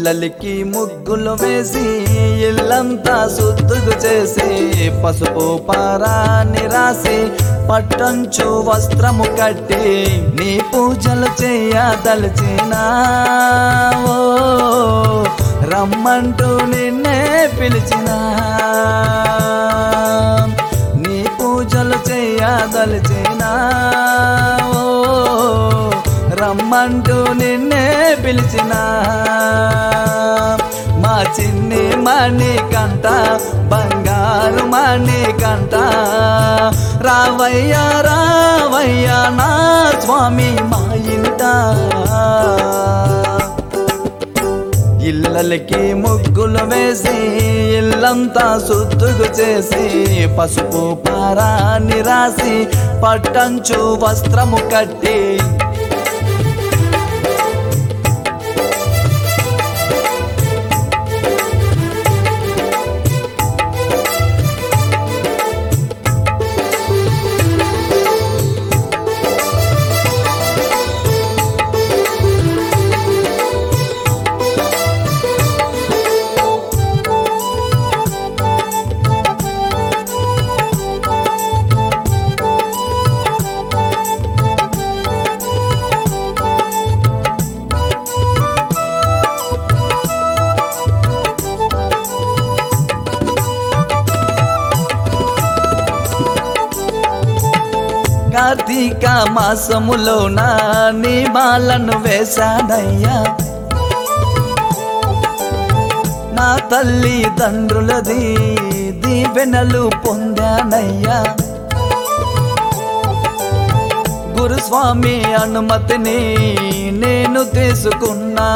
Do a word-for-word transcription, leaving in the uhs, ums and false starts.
ఇళ్ళకి ముగ్గులు వేసి ఇల్లంతా శుద్ధుగు చేసి పసుపు పారాన్ని రాసి పట్టంచు వస్త్రము కట్టి నీ పూజలు చేయదలిచినా రమ్మంటూ నిన్నే పిలిచినా నీ పూజలు చేయదలిచినా రమ్మంటూ నిన్నే పిలిచినా మా చిన్ని మణి కంట బంగారు మణి కంట రావయ్యా రావయ్యా నా స్వామి మా ఇంట ఇళ్ళకి ముగ్గులు వేసి ఇల్లంతా శుద్ధుగు చేసి పసుపు పారాన్ని రాసి పట్టంచు వస్త్రము కట్టి కార్తీక మాసములోన నీ మాలను వేశానయ్యా నా తల్లి తండ్రులది దీవెనలు పొందానయ్యా గురుస్వామి అనుమతిని నేను తీసుకున్నా